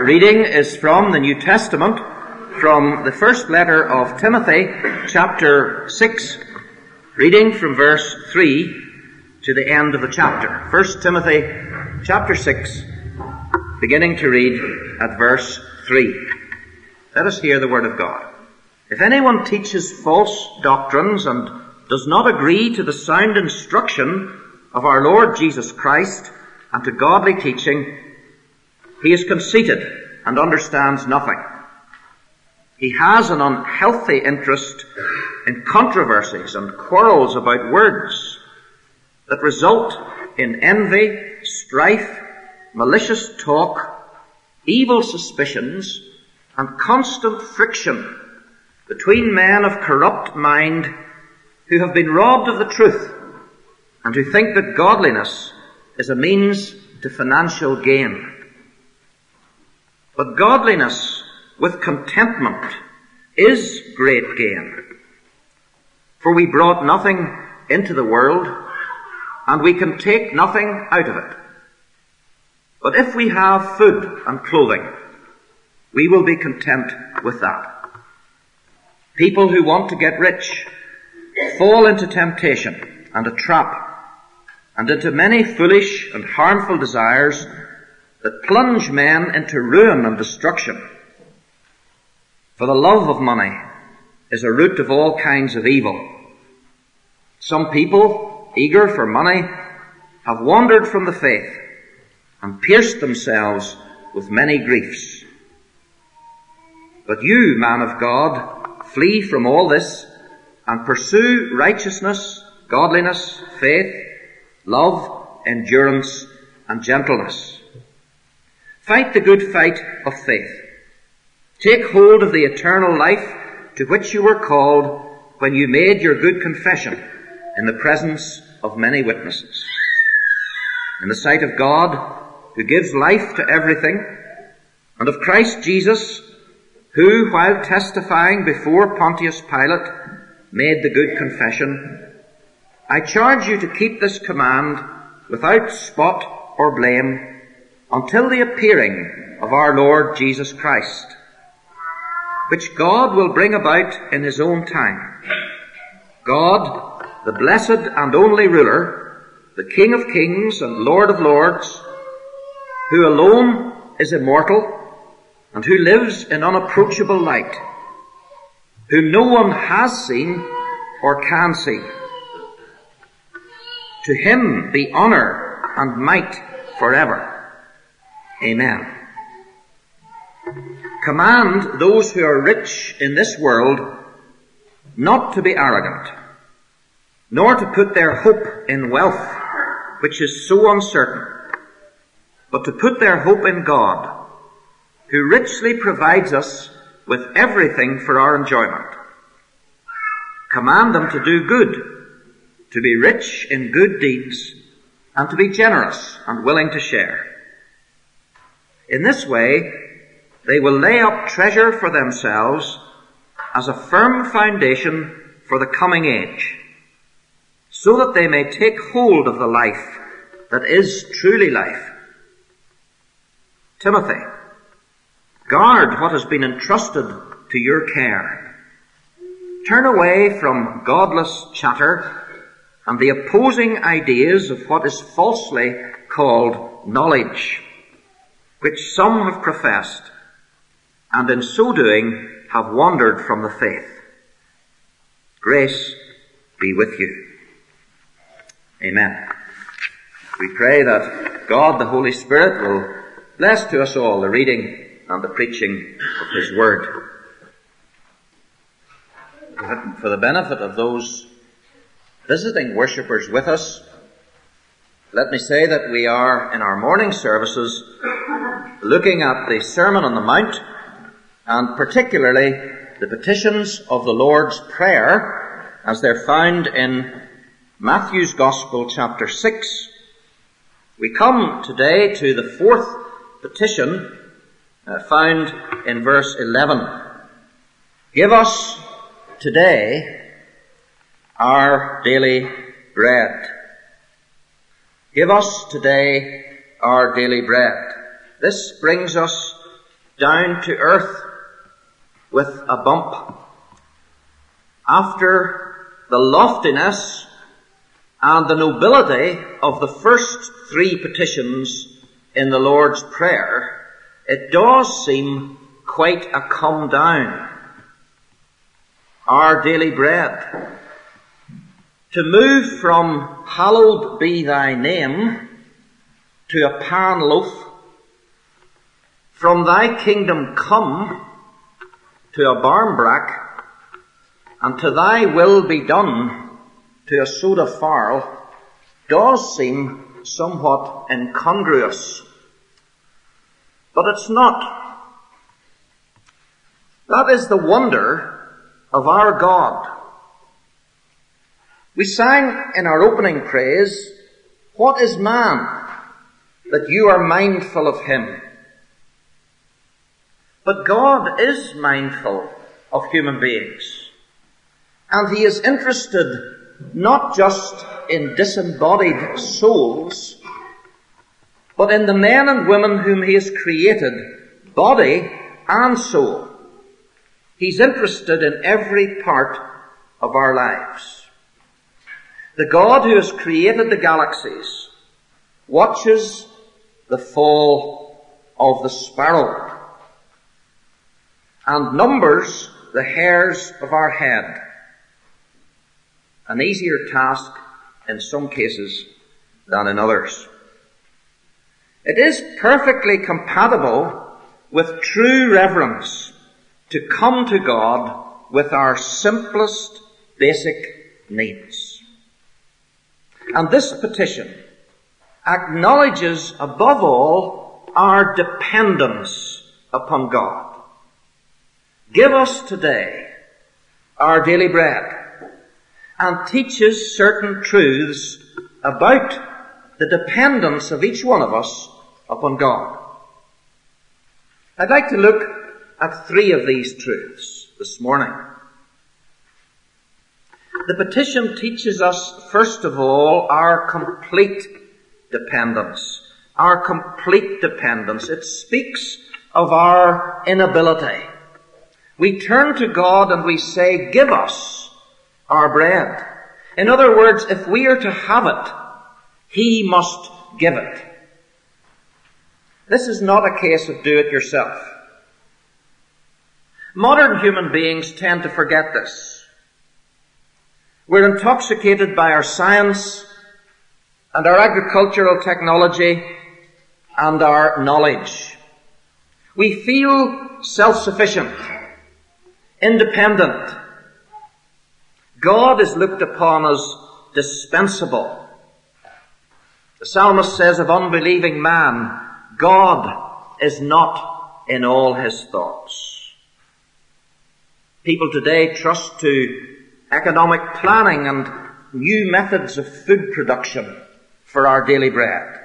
Our reading is from the New Testament, from the first letter of Timothy, chapter 6, reading from verse 3 to the end of the chapter. 1 Timothy, chapter 6, beginning to read at verse 3. Let us hear the word of God. If anyone teaches false doctrines and does not agree to the sound instruction of our Lord Jesus Christ and to godly teaching, he is conceited and understands nothing. He has an unhealthy interest in controversies and quarrels about words that result in envy, strife, malicious talk, evil suspicions, and constant friction between men of corrupt mind who have been robbed of the truth and who think that godliness is a means to financial gain. But godliness with contentment is great gain. For we brought nothing into the world, and we can take nothing out of it. But if we have food and clothing, we will be content with that. People who want to get rich fall into temptation and a trap, and into many foolish and harmful desires that plunge men into ruin and destruction. For the love of money is a root of all kinds of evil. Some people, eager for money, have wandered from the faith and pierced themselves with many griefs. But you, man of God, flee from all this and pursue righteousness, godliness, faith, love, endurance, and gentleness. Fight the good fight of faith. Take hold of the eternal life to which you were called when you made your good confession in the presence of many witnesses. In the sight of God, who gives life to everything, and of Christ Jesus, who, while testifying before Pontius Pilate, made the good confession, I charge you to keep this command without spot or blame until the appearing of our Lord Jesus Christ, which God will bring about in his own time. God, the blessed and only ruler, the King of kings and Lord of lords, who alone is immortal and who lives in unapproachable light, whom no one has seen or can see. To him be honor and might forever. Amen. Command those who are rich in this world not to be arrogant, nor to put their hope in wealth, which is so uncertain, but to put their hope in God, who richly provides us with everything for our enjoyment. Command them to do good, to be rich in good deeds, and to be generous and willing to share. In this way, they will lay up treasure for themselves as a firm foundation for the coming age, so that they may take hold of the life that is truly life. Timothy, guard what has been entrusted to your care. Turn away from godless chatter and the opposing ideas of what is falsely called knowledge, which some have professed, and in so doing have wandered from the faith. Grace be with you. Amen. We pray that God, the Holy Spirit, will bless to us all the reading and the preaching of his word. For the benefit of those visiting worshippers with us, let me say that we are in our morning services looking at the Sermon on the Mount, and particularly the petitions of the Lord's Prayer as they're found in Matthew's Gospel, chapter 6. We come today to the fourth petition found in verse 11. Give us today our daily bread. Give us today our daily bread. This brings us down to earth with a bump. After the loftiness and the nobility of the first three petitions in the Lord's Prayer, it does seem quite a come down. Our daily bread. To move from hallowed be thy name to a pan loaf, from thy kingdom come to a barmbrack, and to thy will be done to a soda farl, does seem somewhat incongruous. But it's not. That is the wonder of our God. We sang in our opening praise, "What is man that you are mindful of him?" But God is mindful of human beings. And he is interested not just in disembodied souls, but in the men and women whom he has created, body and soul. He's interested in every part of our lives. The God who has created the galaxies watches the fall of the sparrow and numbers the hairs of our head. An easier task in some cases than in others. It is perfectly compatible with true reverence to come to God with our simplest basic needs. And this petition acknowledges above all our dependence upon God. Give us today our daily bread, and teaches certain truths about the dependence of each one of us upon God. I'd like to look at three of these truths this morning. The petition teaches us, first of all, our complete dependence. Our complete dependence. It speaks of our inability. We turn to God and we say, "Give us our bread." In other words, if we are to have it, he must give it. This is not a case of do it yourself. Modern human beings tend to forget this. We're intoxicated by our science and our agricultural technology and our knowledge. We feel self-sufficient, independent. God is looked upon as dispensable. The psalmist says of unbelieving man, God is not in all his thoughts. People today trust to economic planning and new methods of food production for our daily bread.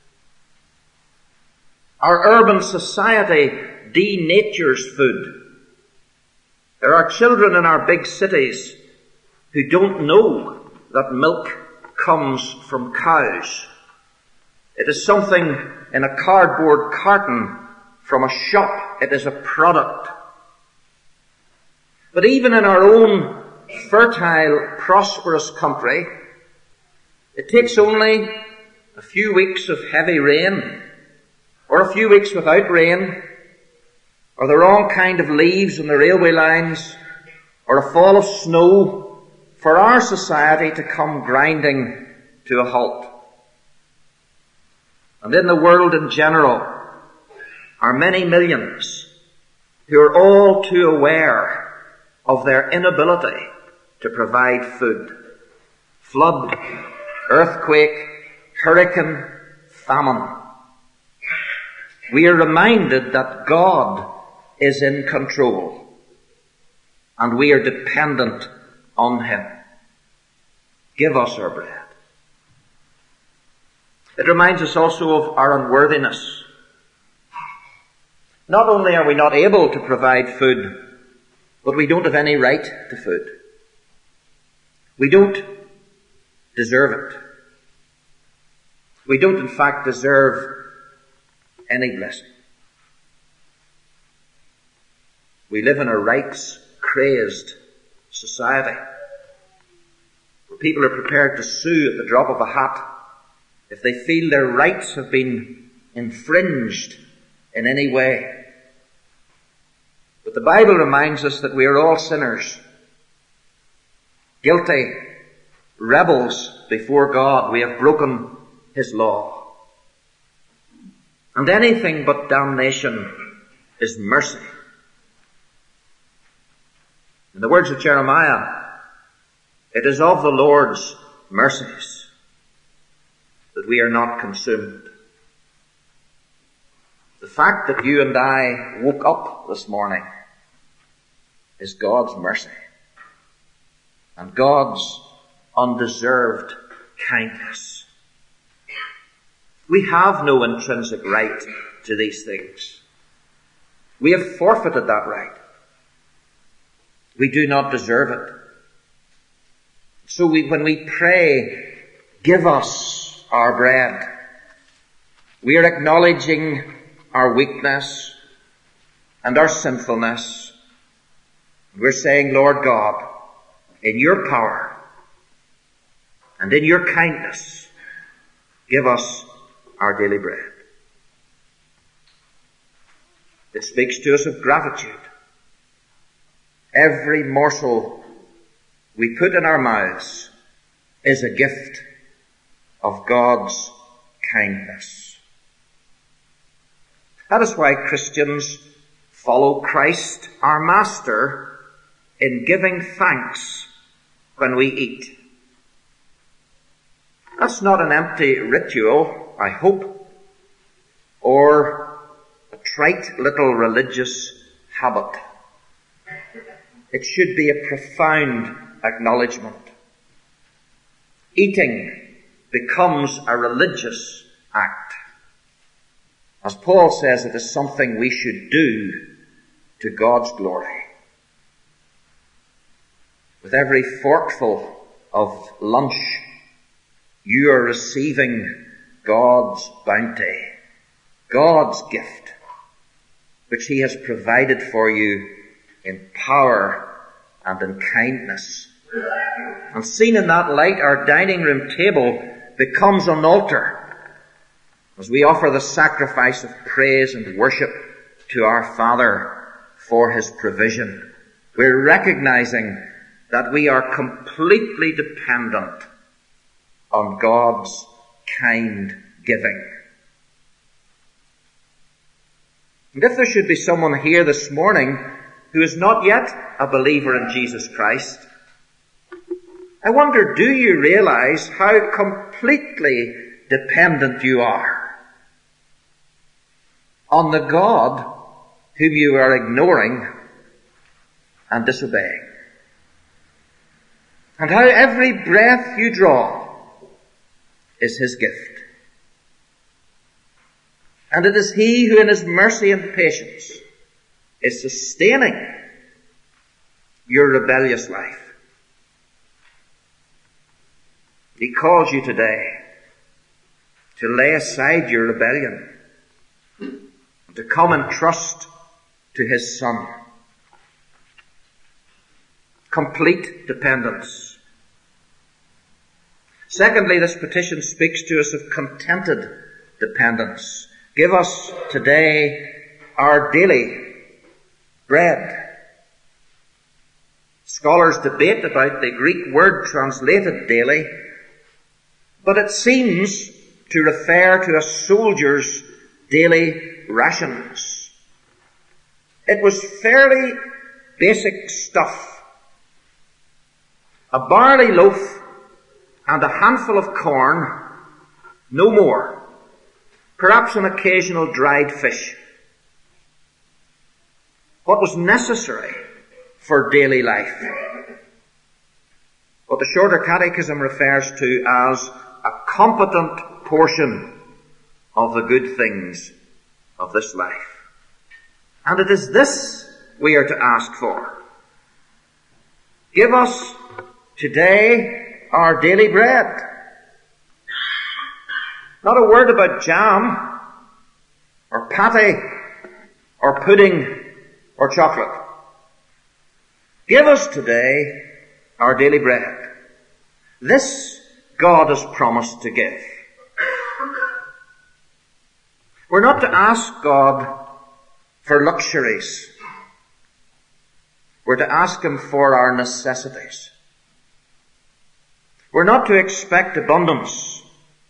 Our urban society denatures food. There are children in our big cities who don't know that milk comes from cows. It is something in a cardboard carton from a shop. It is a product. But even in our own fertile, prosperous country, it takes only a few weeks of heavy rain, or a few weeks without rain, or the wrong kind of leaves on the railway lines, or a fall of snow, for our society to come grinding to a halt. And in the world in general are many millions who are all too aware of their inability to provide food. Flood, earthquake, hurricane, famine. We are reminded that God is in control and we are dependent on him. Give us our bread. It reminds us also of our unworthiness. Not only are we not able to provide food, but we don't have any right to food. We don't deserve it. We don't, in fact, deserve any blessing. We live in a rights-crazed society where people are prepared to sue at the drop of a hat if they feel their rights have been infringed in any way. But the Bible reminds us that we are all sinners, guilty, rebels before God. We have broken His law. And anything but damnation is mercy. In the words of Jeremiah, it is of the Lord's mercies that we are not consumed. The fact that you and I woke up this morning is God's mercy and God's undeserved kindness. We have no intrinsic right to these things. We have forfeited that right. We do not deserve it. So when we pray, give us our bread, we are acknowledging our weakness and our sinfulness. We're saying, Lord God, in your power and in your kindness, give us our daily bread. It speaks to us of gratitude. Every morsel we put in our mouths is a gift of God's kindness. That is why Christians follow Christ, our Master, in giving thanks when we eat. That's not an empty ritual, I hope, or a trite little religious habit. It should be a profound acknowledgement. Eating becomes a religious act. As Paul says, it is something we should do to God's glory. With every forkful of lunch, you are receiving God's bounty, God's gift, which He has provided for you in power and in kindness. And seen in that light, our dining room table becomes an altar as we offer the sacrifice of praise and worship to our Father for His provision. We're recognizing that we are completely dependent on God's kind giving. And if there should be someone here this morning who is not yet a believer in Jesus Christ, I wonder, do you realize how completely dependent you are on the God whom you are ignoring and disobeying? And how every breath you draw is His gift. And it is He who in His mercy and patience is sustaining your rebellious life. He calls you today to lay aside your rebellion and to come and trust to His Son. Complete dependence. Secondly, this petition speaks to us of contented dependence. Give us today our daily bread. Scholars debate about the Greek word translated daily, but it seems to refer to a soldier's daily rations. It was fairly basic stuff. A barley loaf and a handful of corn, no more. Perhaps an occasional dried fish. What was necessary for daily life. What the Shorter Catechism refers to as a competent portion of the good things of this life. And it is this we are to ask for. Give us today our daily bread. Not a word about jam, or pate, or pudding, or chocolate. Give us today our daily bread. This God has promised to give. We're not to ask God for luxuries. We're to ask Him for our necessities. We're not to expect abundance.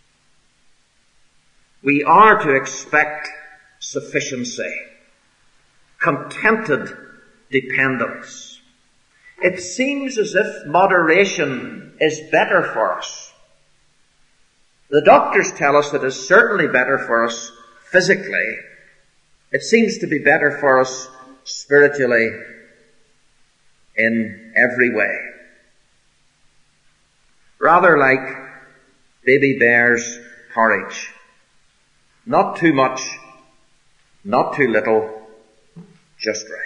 We are to expect sufficiency, contented dependence. It seems as if moderation is better for us. The doctors tell us that it's certainly better for us physically. It seems to be better for us spiritually in every way. Rather like baby bear's porridge. Not too much, not too little, just right.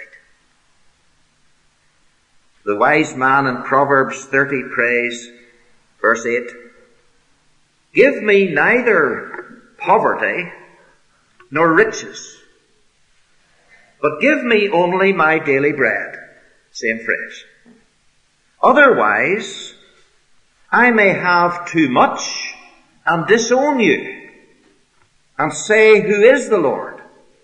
The wise man in Proverbs 30 prays, verse 8, "Give me neither poverty nor riches, but give me only my daily bread." Same phrase. "Otherwise, I may have too much and disown you, and say, 'Who is the Lord?'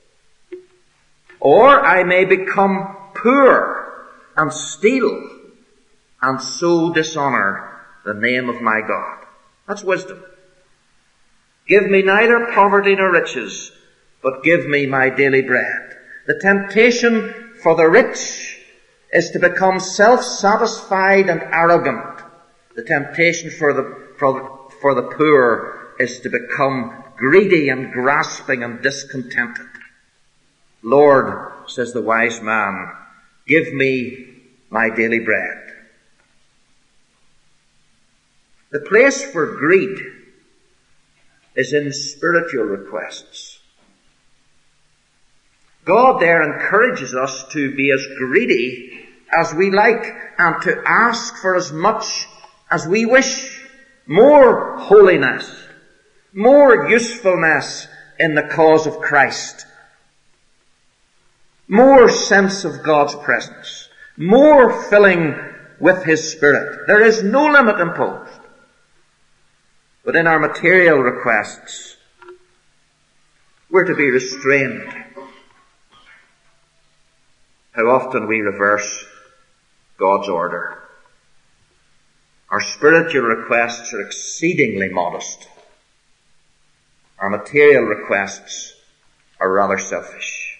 Or I may become poor and steal, and so dishonor the name of my God." That's wisdom. "Give me neither poverty nor riches, but give me my daily bread." The temptation for the rich is to become self-satisfied and arrogant. The temptation for the poor is to become greedy and grasping and discontented. "Lord," says the wise man, "give me my daily bread." The place for greed is in spiritual requests. God there encourages us to be as greedy as we like and to ask for as much as we wish. More holiness, more usefulness in the cause of Christ, more sense of God's presence, more filling with His Spirit. There is no limit imposed. But in our material requests, we're to be restrained. How often we reverse God's order. Our spiritual requests are exceedingly modest. Our material requests are rather selfish.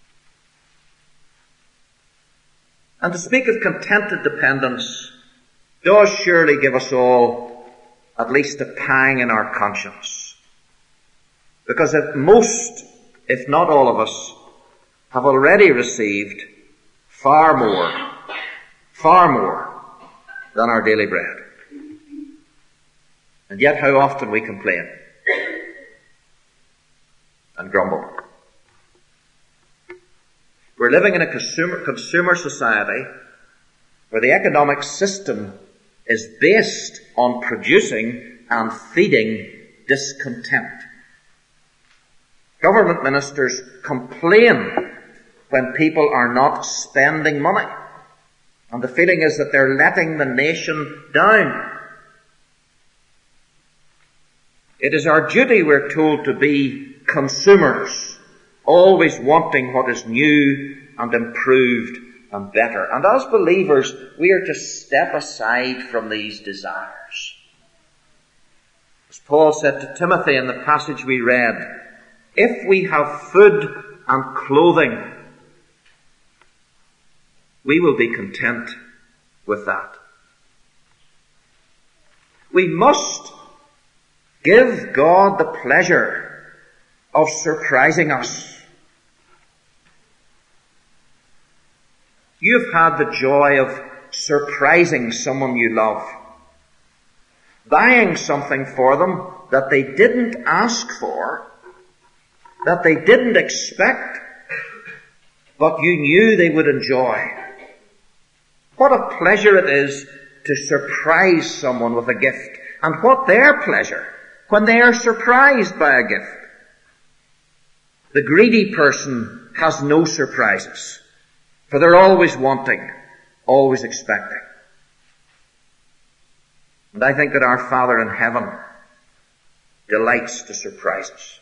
And to speak of contented dependence does surely give us all at least a pang in our conscience. Because if not all of us, have already received far more than our daily bread. And yet how often we complain and grumble. We're living in a consumer society where the economic system is based on producing and feeding discontent. Government ministers complain when people are not spending money. And the feeling is that they're letting the nation down. It is our duty, we're told, to be consumers, always wanting what is new and improved and better. And as believers, we are to step aside from these desires. As Paul said to Timothy in the passage we read, if we have food and clothing, we will be content with that. We must give God the pleasure of surprising us. You've had the joy of surprising someone you love, buying something for them that they didn't ask for, that they didn't expect, but you knew they would enjoy. What a pleasure it is to surprise someone with a gift, and what their pleasure when they are surprised by a gift. The greedy person has no surprises, for they're always wanting, always expecting. And I think that our Father in heaven delights to surprise us.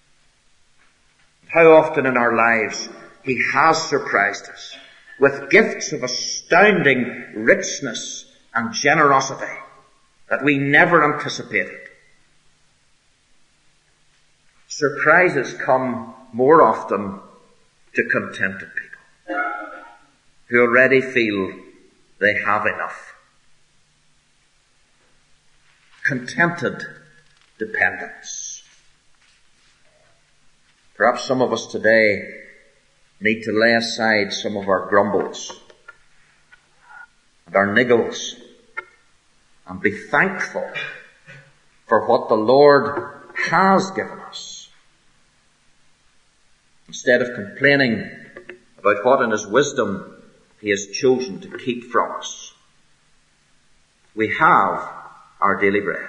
How often in our lives He has surprised us with gifts of astounding richness and generosity that we never anticipated. Surprises come more often to contented people who already feel they have enough. Contented dependence. Perhaps some of us today need to lay aside some of our grumbles and our niggles and be thankful for what the Lord has given us, instead of complaining about what in His wisdom He has chosen to keep from us. We have our daily bread.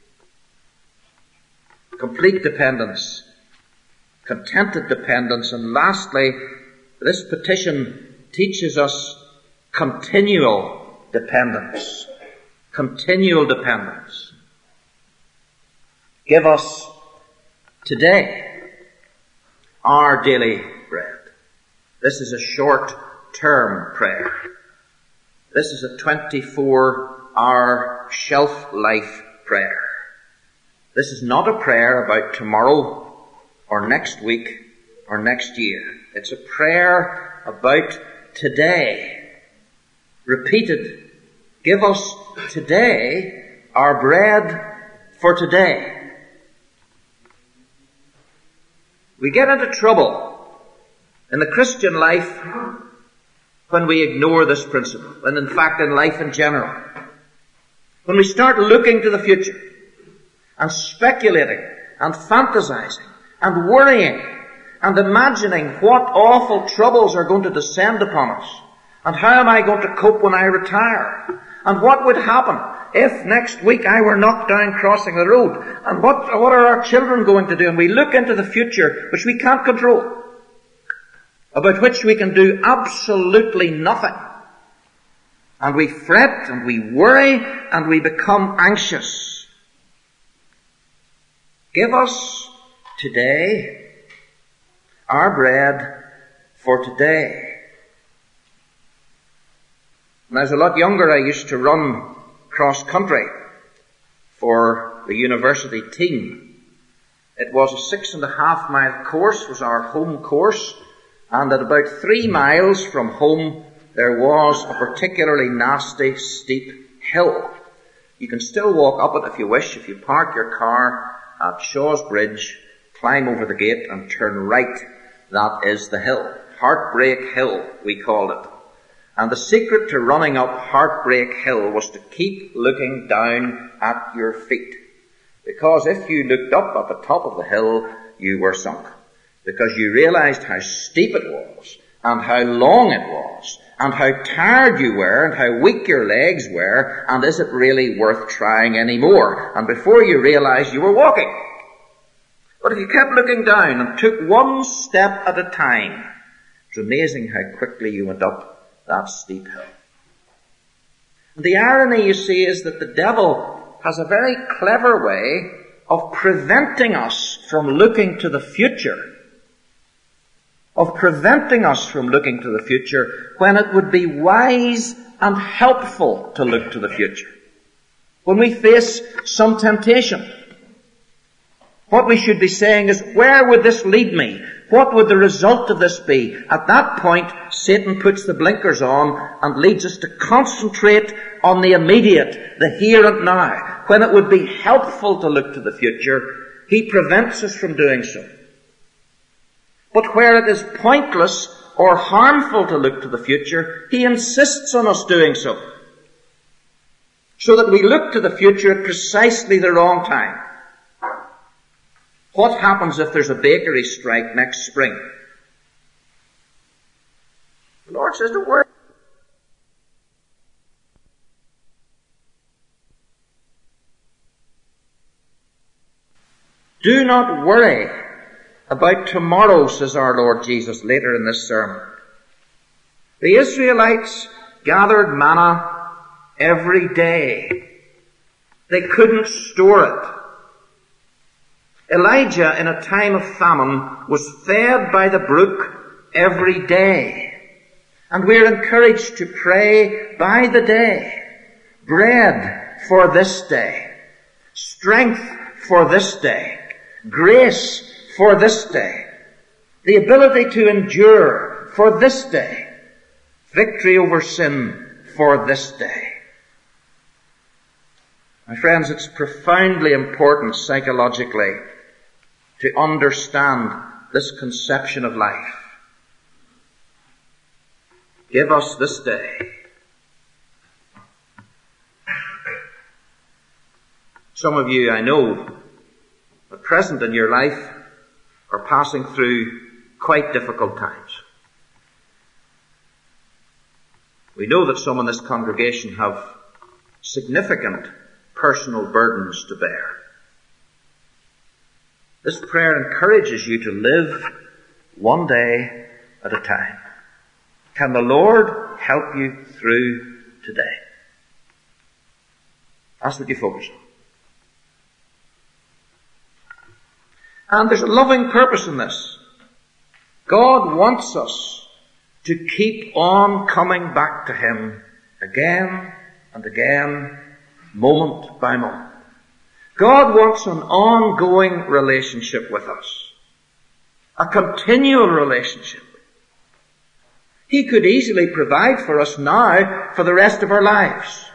Complete dependence, contented dependence, and lastly, this petition teaches us continual dependence. Continual dependence. Give us today our daily bread. This is a short-term prayer. This is a 24-hour shelf-life prayer. This is not a prayer about tomorrow or next week or next year. It's a prayer about today. Repeated. Give us today our bread for today. We get into trouble in the Christian life when we ignore this principle, and in fact in life in general. When we start looking to the future and speculating and fantasizing and worrying and imagining what awful troubles are going to descend upon us, and how am I going to cope when I retire, and what would happen if next week I were knocked down crossing the road, and what are our children going to do? And we look into the future which we can't control, about which we can do absolutely nothing. And we fret and we worry and we become anxious. Give us today our bread for today. When I was a lot younger, I used to run cross-country for the university team. It was a 6.5 mile course, was our home course, and at about 3 miles from home there was a particularly nasty, steep hill. You can still walk up it if you wish. If you park your car at Shaw's Bridge, climb over the gate and turn right, that is the hill. Heartbreak Hill, we called it. And the secret to running up Heartbreak Hill was to keep looking down at your feet. Because if you looked up at the top of the hill, you were sunk. Because you realized how steep it was, and how long it was, and how tired you were, and how weak your legs were, and is it really worth trying any more? And before you realized, you were walking. But if you kept looking down and took one step at a time, it's amazing how quickly you went up that steep hill. And the irony, you see, is that the devil has a very clever way of preventing us from looking to the future. Of preventing us from looking to the future when it would be wise and helpful to look to the future. When we face some temptation, what we should be saying is, where would this lead me? What would the result of this be? At that point, Satan puts the blinkers on and leads us to concentrate on the immediate, the here and now. When it would be helpful to look to the future, he prevents us from doing so. But where it is pointless or harmful to look to the future, he insists on us doing so. So that we look to the future at precisely the wrong time. What happens if there's a bakery strike next spring? The Lord says, don't worry. Do not worry about tomorrow, says our Lord Jesus later in this sermon. The Israelites gathered manna every day. They couldn't store it. Elijah, in a time of famine, was fed by the brook every day. And we're encouraged to pray by the day. Bread for this day. Strength for this day. Grace for this day. The ability to endure for this day. Victory over sin for this day. My friends, it's profoundly important psychologically to understand this conception of life. Give us this day. Some of you, I know, at present in your life are passing through quite difficult times. We know that some in this congregation have significant personal burdens to bear. This prayer encourages you to live one day at a time. Can the Lord help you through today? That's what you focus on. And there's a loving purpose in this. God wants us to keep on coming back to Him again and again, moment by moment. God wants an ongoing relationship with us. A continual relationship. He could easily provide for us now for the rest of our lives.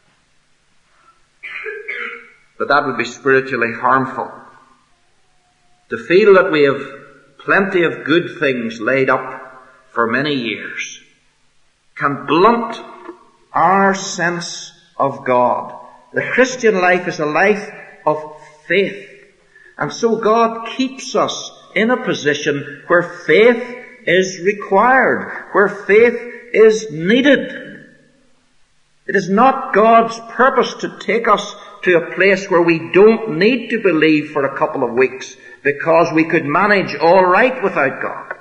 But that would be spiritually harmful. To feel that we have plenty of good things laid up for many years can blunt our sense of God. The Christian life is a life of faith. And so God keeps us in a position where faith is required, where faith is needed. It is not God's purpose to take us to a place where we don't need to believe for a couple of weeks because we could manage all right without God.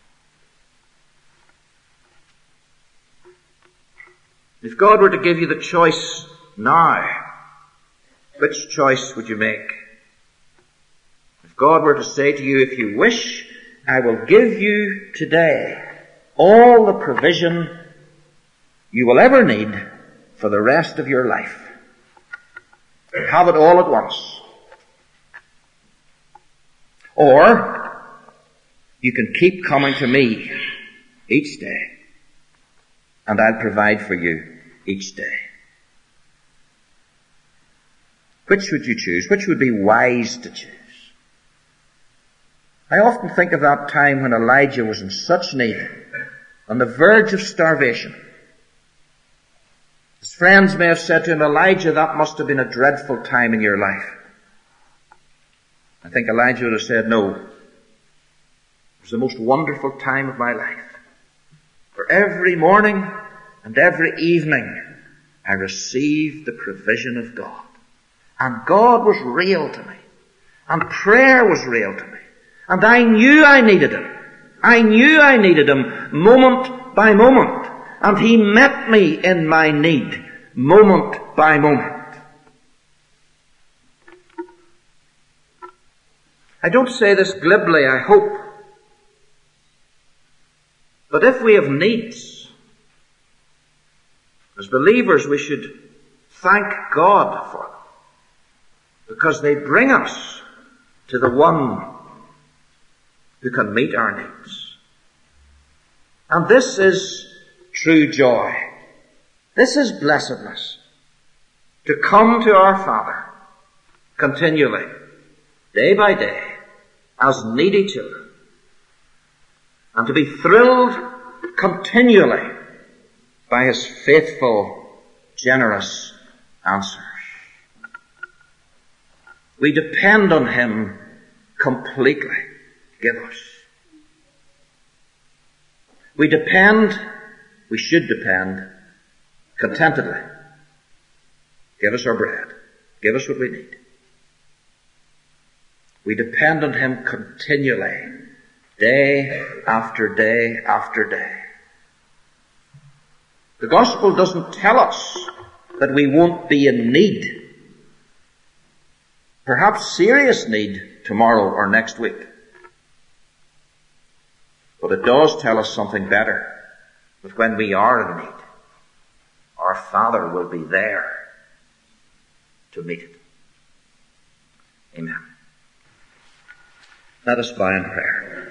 If God were to give you the choice now, which choice would you make? If God were to say to you, if you wish, I will give you today all the provision you will ever need for the rest of your life. Have it all at once. Or, you can keep coming to me each day, and I'll provide for you each day. Which would you choose? Which would be wise to choose? I often think of that time when Elijah was in such need, on the verge of starvation. His friends may have said to him, Elijah, that must have been a dreadful time in your life. I think Elijah would have said, no. It was the most wonderful time of my life. For every morning and every evening, I received the provision of God. And God was real to me. And prayer was real to me. And I knew I needed Him. I knew I needed Him moment by moment. And He met me in my need, moment by moment. I don't say this glibly, I hope. But if we have needs, as believers we should thank God for them. Because they bring us to the one who can meet our needs. And this is true joy. This is blessedness. To come to our Father continually, day by day, as needy children. And to be thrilled continually by His faithful, generous answers. We depend on Him completely. Give us. We should depend contentedly. Give us our bread. Give us what we need. We depend on Him continually, day after day after day. The gospel doesn't tell us that we won't be in need, perhaps serious need, tomorrow or next week. But it does tell us something better, that when we are in need, our Father will be there to meet it. Amen. Let us bow in prayer.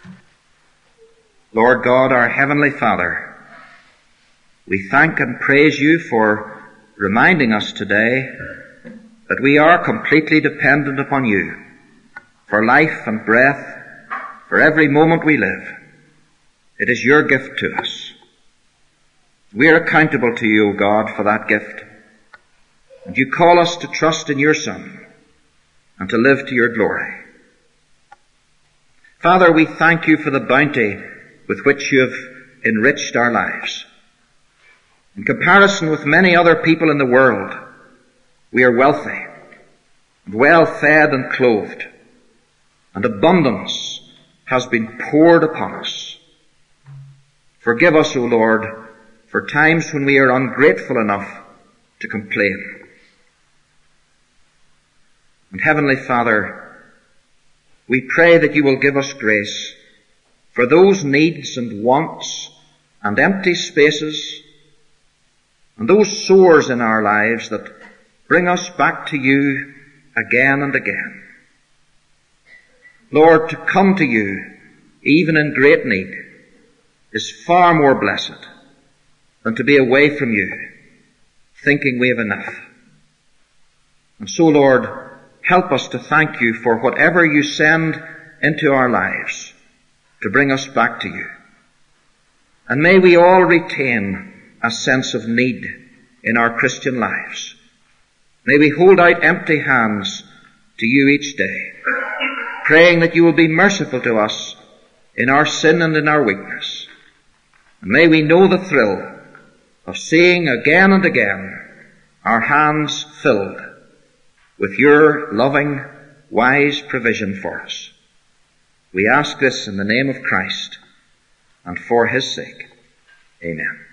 Lord God, our Heavenly Father, we thank and praise you for reminding us today that we are completely dependent upon you for life and breath, for every moment we live. It is your gift to us. We are accountable to you, O God, for that gift. And you call us to trust in your Son and to live to your glory. Father, we thank you for the bounty with which you have enriched our lives. In comparison with many other people in the world, we are wealthy and well fed and clothed, and abundance has been poured upon us. Forgive us, O Lord, for times when we are ungrateful enough to complain. And Heavenly Father, we pray that you will give us grace for those needs and wants and empty spaces and those sores in our lives that bring us back to you again and again. Lord, to come to you, even in great need, is far more blessed than to be away from you, thinking we have enough. And so, Lord, help us to thank you for whatever you send into our lives to bring us back to you. And may we all retain a sense of need in our Christian lives. May we hold out empty hands to you each day, praying that you will be merciful to us in our sin and in our weakness. And may we know the thrill of seeing again and again our hands filled with your loving, wise provision for us. We ask this in the name of Christ and for his sake. Amen.